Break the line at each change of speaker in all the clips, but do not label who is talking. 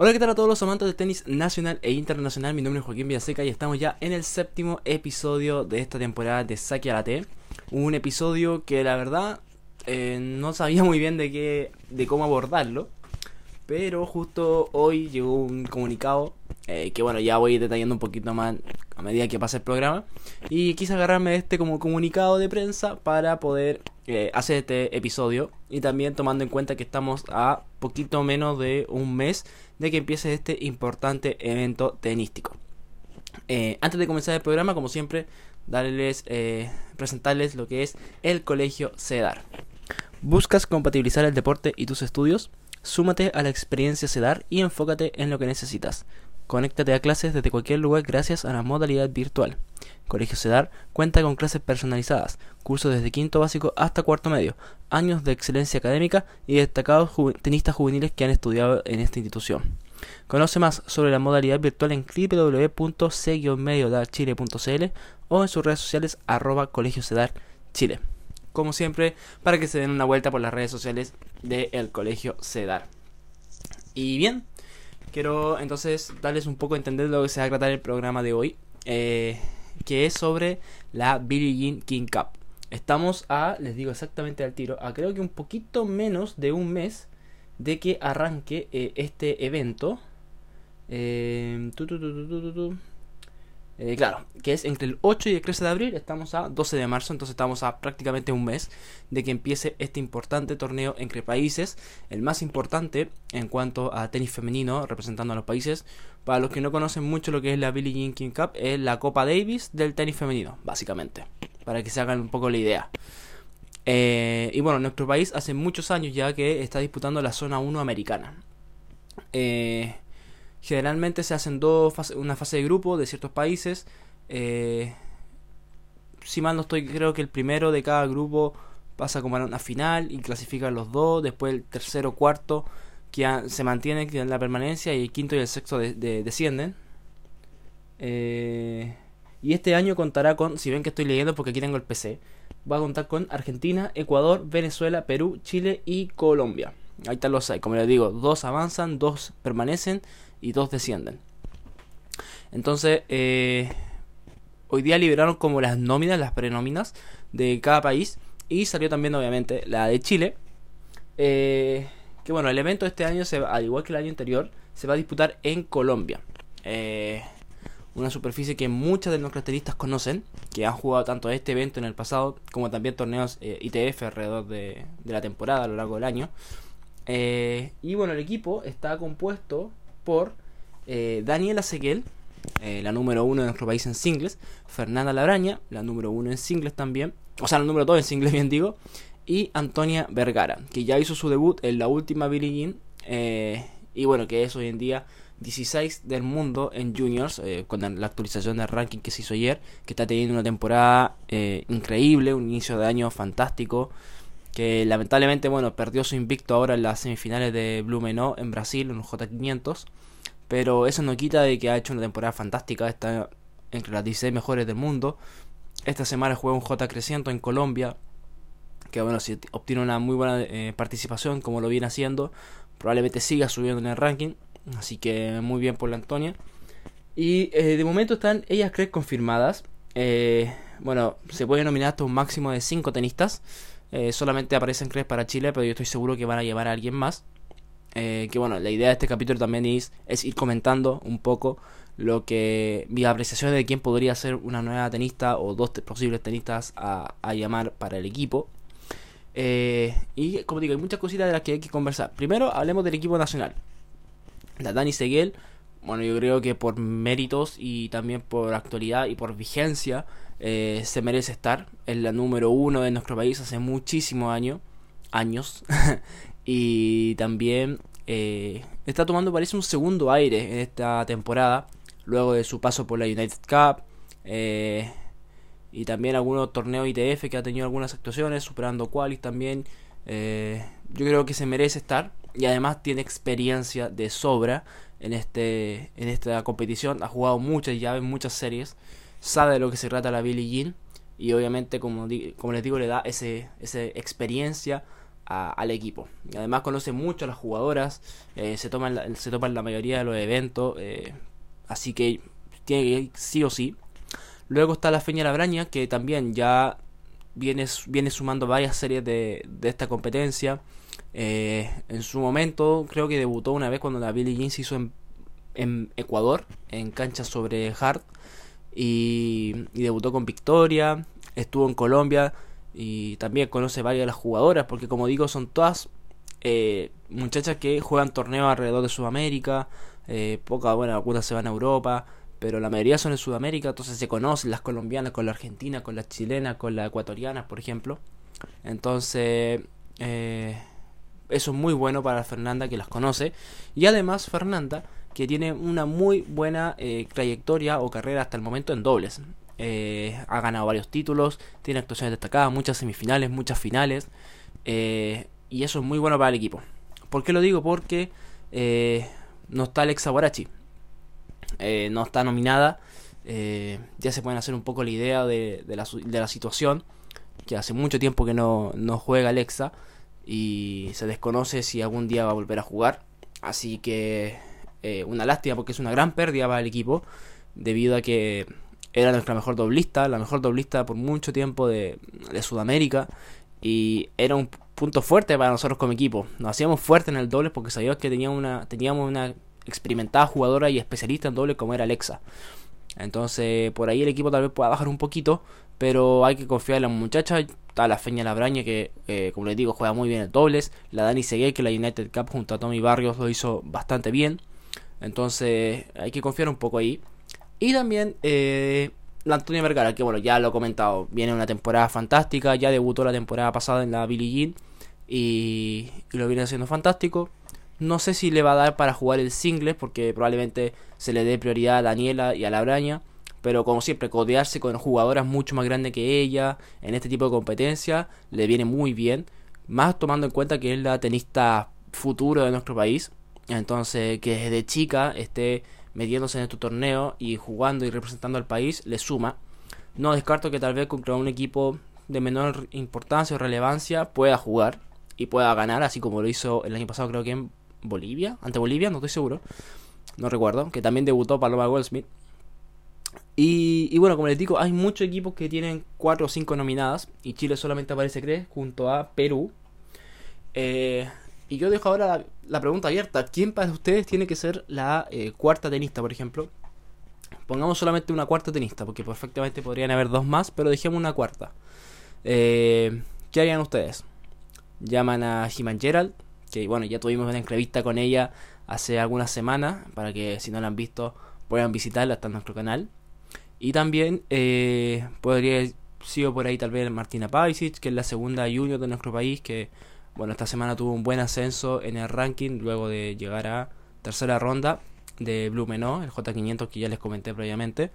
Hola, ¿qué tal a todos los amantes del tenis nacional e internacional? Mi nombre es Joaquín Villaseca y estamos ya en el séptimo episodio de esta temporada de Saque a la T. Un episodio que la verdad no sabía muy bien de cómo abordarlo, pero justo hoy llegó un comunicado que bueno, ya voy detallando un poquito más a medida que pasa el programa, y quise agarrarme de este como comunicado de prensa para poder hacer este episodio, y también tomando en cuenta que estamos a poquito menos de un mes de que empiece este importante evento tenístico. Antes de comenzar el programa, como siempre, presentarles lo que es el Colegio CEDAR. ¿Buscas compatibilizar el deporte y tus estudios? Súmate a la experiencia CEDAR y enfócate en lo que necesitas. Conéctate a clases desde cualquier lugar gracias a la modalidad virtual. Colegio CEDAR cuenta con clases personalizadas, cursos desde quinto básico hasta cuarto medio, años de excelencia académica y destacados tenistas juveniles que han estudiado en esta institución. Conoce más sobre la modalidad virtual en www.c-mediodarchile.cl o en sus redes sociales @Colegio CEDAR Chile. Como siempre, para que se den una vuelta por las redes sociales del Colegio CEDAR. Y bien, quiero entonces darles un poco a entender lo que se va a tratar el programa de hoy, que es sobre la Billie Jean King Cup. Estamos les digo exactamente al tiro, a creo que un poquito menos de un mes de que arranque este evento. Claro, que es entre el 8 y el 13 de abril, estamos a 12 de marzo, entonces estamos a prácticamente un mes de que empiece este importante torneo entre países, el más importante en cuanto a tenis femenino representando a los países. Para los que no conocen mucho lo que es la Billie Jean King Cup, es la Copa Davis del tenis femenino, básicamente, para que se hagan un poco la idea. Y bueno, nuestro país hace muchos años ya que está disputando la zona 1 americana. Generalmente se hacen una fase de grupo de ciertos países. Si mal no estoy, creo que el primero de cada grupo pasa como a una final y clasifican los dos. Después el tercero o cuarto que se mantiene en la permanencia, y el quinto y el sexto descienden. Y este año contará con, si ven que estoy leyendo porque aquí tengo el PC, va a contar con Argentina, Ecuador, Venezuela, Perú, Chile y Colombia. Ahí están los 6, como les digo, 2 avanzan, 2 permanecen y 2 descienden. Entonces, hoy día liberaron como las nóminas, las prenóminas de cada país, y salió también obviamente la de Chile. Que bueno, el evento de este año, al igual que el año anterior, se va a disputar en Colombia. Una superficie que muchas de nuestros tenistas conocen, que han jugado tanto a este evento en el pasado como también torneos ITF alrededor de la temporada, a lo largo del año. Y bueno, el equipo está compuesto por Daniela Seguel, la número 1 de nuestro país en singles, Fernanda Labraña, la número 1 en singles también, o sea, la número 2 en singles, bien digo, y Antonia Vergara, que ya hizo su debut en la última Billie Jean, y bueno, que es hoy en día 16 del mundo en juniors, con la actualización del ranking que se hizo ayer, que está teniendo una temporada increíble, un inicio de año fantástico, que lamentablemente, bueno, perdió su invicto ahora en las semifinales de Blumenau en Brasil, en los J500, pero eso no quita de que ha hecho una temporada fantástica, está entre las 16 mejores del mundo. Esta semana juega un J300 en Colombia, que bueno, si obtiene una muy buena participación como lo viene haciendo, probablemente siga subiendo en el ranking, así que muy bien por la Antonia. Y de momento están ellas 3 confirmadas. Bueno, se puede nominar hasta un máximo de 5 tenistas. Solamente aparecen 3 para Chile, pero yo estoy seguro que van a llevar a alguien más. Que bueno, la idea de este capítulo también es ir comentando un poco mi apreciación de quién podría ser una nueva tenista o 2 posibles tenistas a llamar para el equipo. Y como digo, hay muchas cositas de las que hay que conversar. Primero hablemos del equipo nacional. La Dani Seguel, bueno, yo creo que por méritos y también por actualidad y por vigencia se merece estar en la número 1 de nuestro país hace muchísimos años. Y también está tomando, parece, un segundo aire en esta temporada, luego de su paso por la United Cup, y también algunos torneos ITF que ha tenido algunas actuaciones, superando qualis también. Yo creo que se merece estar, y además tiene experiencia de sobra en esta competición. Ha jugado muchas llaves, muchas series, sabe de lo que se trata la Billie Jean, y obviamente, como les digo, le da esa experiencia al equipo. Y además conoce mucho a las jugadoras, se toman la mayoría de los eventos, así que tiene que ir sí o sí. Luego está la Feña Labraña, que también ya viene sumando varias series de esta competencia. En su momento creo que debutó una vez cuando la Billie Jean se hizo en Ecuador, en cancha sobre hard, y debutó con victoria. Estuvo en Colombia y también conoce varias de las jugadoras, porque como digo, son todas muchachas que juegan torneos alrededor de Sudamérica. Pocas, bueno, algunas se van a Europa, pero la mayoría son en Sudamérica. Entonces se conocen las colombianas con la argentina, con las chilenas, con las ecuatorianas, por ejemplo. Entonces eso es muy bueno para Fernanda, que las conoce. Y además Fernanda, que tiene una muy buena trayectoria o carrera hasta el momento en dobles. Ha ganado varios títulos, tiene actuaciones destacadas, muchas semifinales, muchas finales, y eso es muy bueno para el equipo. ¿Por qué lo digo? Porque no está Alexa Guarachi, no está nominada. Ya se pueden hacer un poco la idea de la situación, que hace mucho tiempo que no juega Alexa y se desconoce si algún día va a volver a jugar. Así que una lástima, porque es una gran pérdida para el equipo, debido a que era nuestra mejor doblista, la mejor doblista por mucho tiempo de Sudamérica, y era un punto fuerte para nosotros como equipo. Nos hacíamos fuertes en el doble porque sabíamos que teníamos una experimentada jugadora y especialista en doble como era Alexa. Entonces por ahí el equipo tal vez pueda bajar un poquito, pero hay que confiar en la muchacha. Está la Feña Labraña, que como les digo, juega muy bien el dobles. La Dani Segué, que la United Cup junto a Tommy Barrios lo hizo bastante bien. Entonces hay que confiar un poco ahí. Y también la Antonia Vergara, que bueno, ya lo he comentado, viene una temporada fantástica. Ya debutó la temporada pasada en la Billie Jean y lo viene haciendo fantástico. No sé si le va a dar para jugar el singles, porque probablemente se le dé prioridad a Daniela y a Labraña. Pero como siempre, codearse con jugadoras mucho más grandes que ella en este tipo de competencia le viene muy bien. Más tomando en cuenta que es la tenista futuro de nuestro país. Entonces, que desde chica esté metiéndose en estos torneos y jugando y representando al país, le suma. No descarto que tal vez contra un equipo de menor importancia o relevancia pueda jugar y pueda ganar, así como lo hizo el año pasado, creo que en Bolivia, ante Bolivia, no estoy seguro, no recuerdo, que también debutó Paloma Goldsmith. Y bueno, como les digo, hay muchos equipos que tienen 4 o 5 nominadas y Chile solamente aparece 3 junto a Perú. Y yo dejo ahora la pregunta abierta: ¿quién para ustedes tiene que ser la cuarta tenista, por ejemplo? Pongamos solamente una cuarta tenista, porque perfectamente podrían haber 2 más, pero dejemos una cuarta. ¿Qué harían ustedes? Llaman a Jiman Gerald, que bueno, ya tuvimos una entrevista con ella hace algunas semanas, para que si no la han visto puedan visitarla, está en nuestro canal. Y también podría sido por ahí tal vez Martina Pavicic, que es la segunda junior de nuestro país, que bueno, esta semana tuvo un buen ascenso en el ranking luego de llegar a tercera ronda de Blumenau, el J500 que ya les comenté previamente.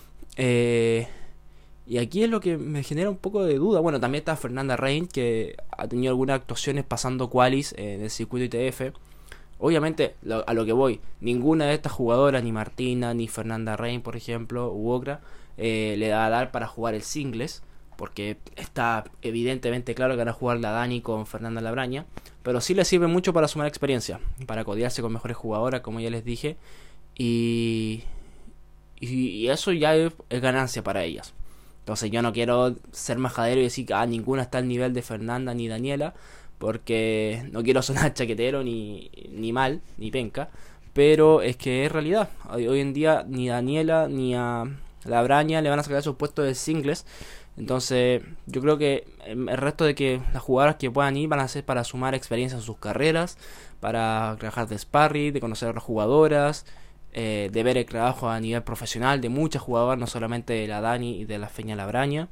Y aquí es lo que me genera un poco de duda. Bueno, también está Fernanda Rein, que ha tenido algunas actuaciones pasando qualis en el circuito ITF. Obviamente, a lo que voy, ninguna de estas jugadoras, ni Martina, ni Fernanda Rein, por ejemplo, u otra, le va a dar para jugar el singles, porque está evidentemente claro que van a jugar la Dani con Fernanda Labraña, pero sí le sirve mucho para sumar experiencia, para codearse con mejores jugadoras, como ya les dije, y eso ya es ganancia para ellas. Entonces yo no quiero ser majadero y decir que ninguna está al nivel de Fernanda ni Daniela, porque no quiero sonar chaquetero ni mal, ni penca, pero es que es realidad. Hoy en día ni Daniela ni a Labraña le van a sacar esos puestos de singles. Entonces yo creo que el resto de que las jugadoras que puedan ir van a ser para sumar experiencia en sus carreras, para trabajar de sparring, de conocer a las jugadoras, de ver el trabajo a nivel profesional de muchas jugadoras, no solamente de la Dani y de la Feña Labraña.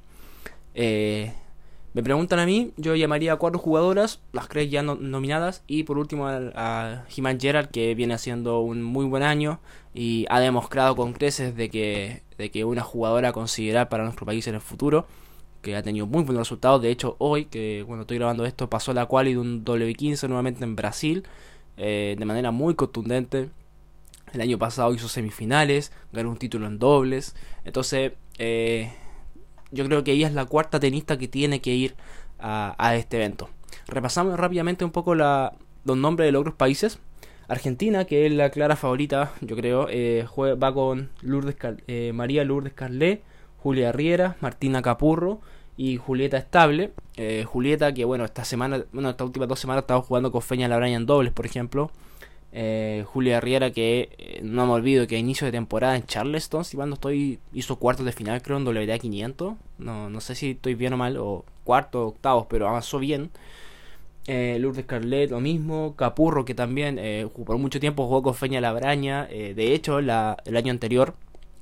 Me preguntan a mí, yo llamaría a 4 jugadoras, las 3 ya nominadas, y por último a Jiman Gerald, que viene haciendo un muy buen año y ha demostrado con creces de que una jugadora a considerar para nuestro país en el futuro, que ha tenido muy buenos resultados. De hecho, hoy, que cuando estoy grabando esto, pasó la quali de un W15 nuevamente en Brasil, de manera muy contundente. El año pasado hizo semifinales, ganó un título en dobles. Entonces yo creo que ella es la cuarta tenista que tiene que ir a este evento. repasamos rápidamente un poco los nombres de los otros países. Argentina, que es la clara favorita, yo creo, va con María Lourdes Carlet, Julia Riera, Martina Capurro y Julieta Estable. Julieta, que bueno, estas últimas 2 semanas estaba jugando con Feña Labraña en dobles, por ejemplo. Julia Riera, que no me olvido que a inicio de temporada en Charleston, si cuando hizo cuartos de final, creo, en WTA 500. No sé si estoy bien o mal, o cuartos o octavos, pero avanzó bien. Lourdes Carlet, lo mismo. Capurro, que también por mucho tiempo jugó con Feña Labraña. De hecho, el año anterior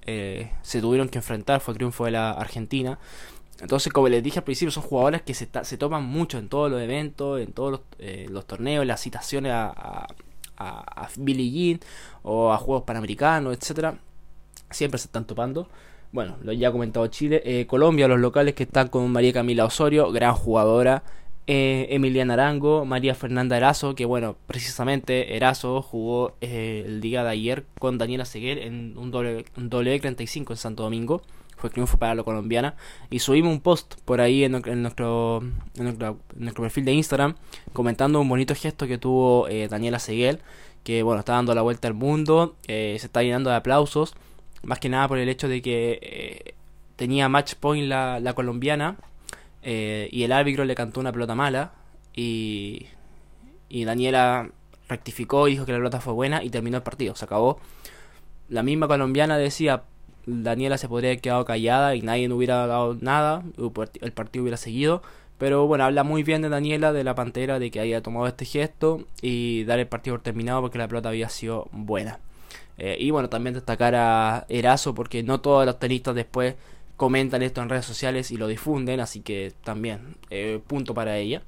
se tuvieron que enfrentar, fue triunfo de la Argentina. Entonces, como les dije al principio, son jugadoras que se toman mucho en todos los eventos, en todos los torneos, las citaciones a Billie Jean o a Juegos Panamericanos, etcétera. Siempre se están topando. Bueno, lo ya he comentado Chile. Colombia, los locales que están con María Camila Osorio, gran jugadora. Emiliana Arango, María Fernanda Erazo, que bueno, precisamente Erazo jugó el día de ayer con Daniela Seguel en un doble 35 en Santo Domingo. Fue triunfo para la colombiana. Y subimos un post por ahí en nuestro perfil de Instagram, comentando un bonito gesto que tuvo Daniela Seguel, que bueno, está dando la vuelta al mundo, se está llenando de aplausos, más que nada por el hecho de que tenía match point la colombiana, y el árbitro le cantó una pelota mala, y Daniela rectificó y dijo que la pelota fue buena y terminó el partido, se acabó. La misma colombiana decía: Daniela se podría haber quedado callada y nadie no hubiera dado nada, el partido hubiera seguido. Pero bueno, habla muy bien de Daniela, de la Pantera, de que haya tomado este gesto y dar el partido por terminado porque la pelota había sido buena. Y bueno, también destacar a Erazo, porque no todos los tenistas después comentan esto en redes sociales y lo difunden, así que también punto para ella.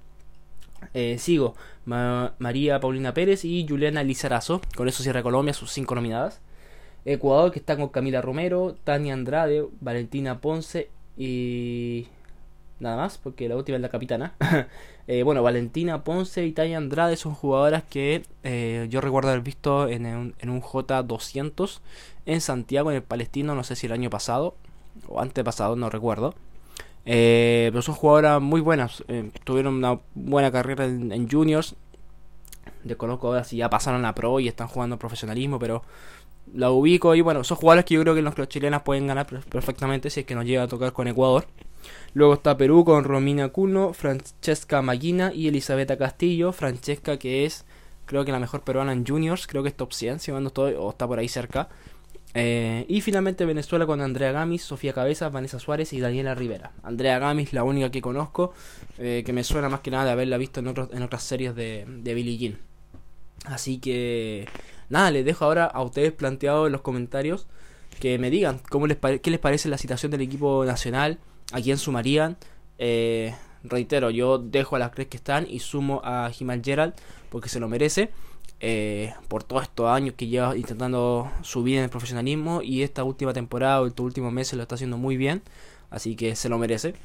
Sigo, María Paulina Pérez y Juliana Lizarazo. Con eso cierra Colombia sus 5 nominadas. Ecuador, que está con Camila Romero, Tania Andrade, Valentina Ponce y nada más, porque la última es la capitana. Bueno, Valentina Ponce y Tania Andrade son jugadoras que yo recuerdo haber visto en un J200 en Santiago, en el Palestino, no sé si el año pasado o antepasado, no recuerdo. Pero son jugadoras muy buenas, tuvieron una buena carrera en juniors. Desconozco ahora si ya pasaron a pro y están jugando profesionalismo, pero la ubico. Y bueno, son jugadores que yo creo que los chilenas pueden ganar perfectamente si es que nos llega a tocar con Ecuador. Luego está Perú con Romina Cuno, Francesca Maguina y Elisabetta Castillo. Francesca, que es creo que la mejor peruana en juniors, creo que es top 100 si no estoy, o está por ahí cerca. Y finalmente Venezuela con Andrea Gamis, Sofía Cabezas, Vanessa Suárez y Daniela Rivera. Andrea Gamis, la única que conozco, que me suena más que nada de haberla visto en otras series de Billie Jean. Así que nada, les dejo ahora a ustedes planteado en los comentarios que me digan qué les parece la situación del equipo nacional, a quién sumarían. Reitero, yo dejo a las 3 que están y sumo a Jimal Gerald porque se lo merece, por todos estos años que lleva intentando subir en el profesionalismo, y esta última temporada o estos últimos meses lo está haciendo muy bien, así que se lo merece.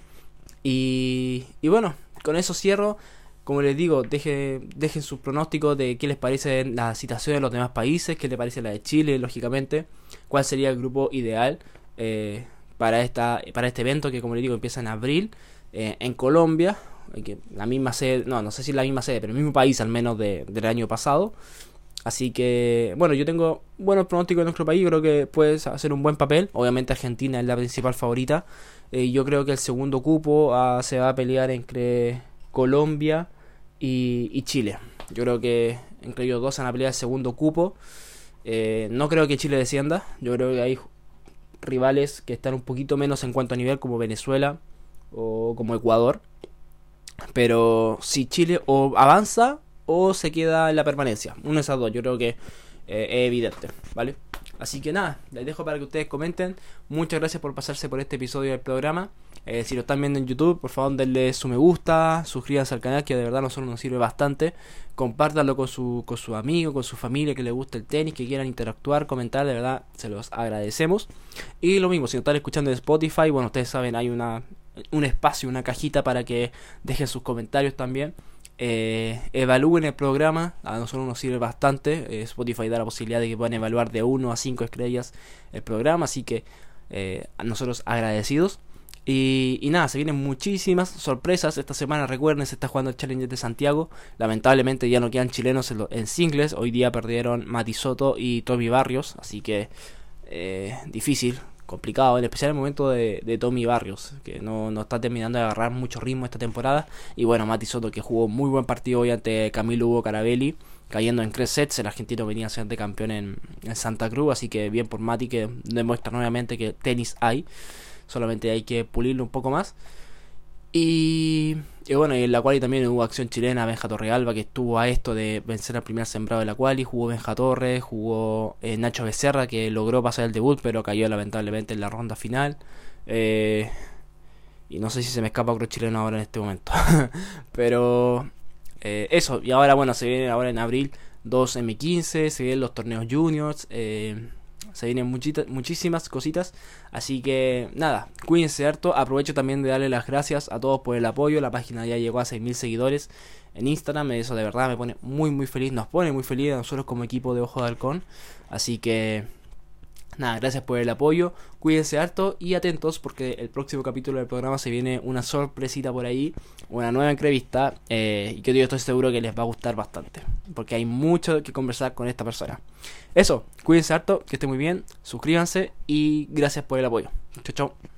Y bueno, con eso cierro. Como les digo, dejen sus pronósticos de qué les parece la situación de los demás países, qué les parece la de Chile, lógicamente, cuál sería el grupo ideal para este evento que, como les digo, empieza en abril en Colombia, que la misma sede, no sé si la misma sede, pero el mismo país al menos del año pasado. Así que, bueno, yo tengo buenos pronósticos en nuestro país, creo que puede hacer un buen papel. Obviamente Argentina es la principal favorita. Yo creo que el segundo cupo se va a pelear entre Colombia y Chile. Yo creo que entre ellos dos van a pelear el segundo cupo. No creo que Chile descienda. Yo creo que hay rivales que están un poquito menos en cuanto a nivel, como Venezuela o como Ecuador. Pero si Chile o avanza o se queda en la permanencia, una de esas dos, yo creo que es evidente, ¿vale? Así que nada, les dejo para que ustedes comenten. Muchas gracias por pasarse por este episodio del programa. Si lo están viendo en YouTube, por favor denle su me gusta, suscríbanse al canal, que de verdad a nosotros nos sirve bastante. Compártanlo con su amigo, con su familia que le guste el tenis, que quieran interactuar, comentar, de verdad se los agradecemos. Y lo mismo, si nos están escuchando en Spotify, bueno, ustedes saben, hay un espacio, una cajita para que dejen sus comentarios también. Evalúen el programa, a nosotros nos sirve bastante. Spotify da la posibilidad de que puedan evaluar de 1 a 5 estrellas el programa, así que a nosotros agradecidos. Y nada, se vienen muchísimas sorpresas esta semana. Recuerden, se está jugando el Challenger de Santiago. Lamentablemente ya no quedan chilenos en singles. Hoy día perdieron Mati Soto y Tommy Barrios. Así que difícil, complicado. En especial el momento de Tommy Barrios, que no está terminando de agarrar mucho ritmo esta temporada. Y bueno, Mati Soto, que jugó muy buen partido hoy ante Camilo Hugo Carabelli, cayendo en 3 sets. El argentino venía a ser de campeón en Santa Cruz. Así que bien por Mati, que demuestra nuevamente que tenis hay. Solamente hay que pulirlo un poco más. Y bueno, y en la quali también hubo acción chilena. Benja Torrealba, que estuvo a esto de vencer al primer sembrado de la quali. Jugó Benja Torres, jugó Nacho Becerra, que logró pasar el debut, pero cayó lamentablemente en la ronda final. Y no sé si se me escapa otro chileno ahora en este momento. Pero eso, y ahora bueno, se viene ahora en abril 2 M15, se vienen los torneos juniors. Se vienen muchísimas cositas. Así que nada, cuídense harto. Aprovecho también de darle las gracias a todos por el apoyo. La página ya llegó a 6.000 seguidores en Instagram. Eso de verdad me pone muy muy feliz. Nos pone muy feliz a nosotros como equipo de Ojo de Halcón. Así que nada, gracias por el apoyo. Cuídense harto y atentos, porque el próximo capítulo del programa se viene una sorpresita por ahí, una nueva entrevista, y que yo estoy seguro que les va a gustar bastante, porque hay mucho que conversar con esta persona. Eso, cuídense harto, que estén muy bien, suscríbanse y gracias por el apoyo. Chau chau.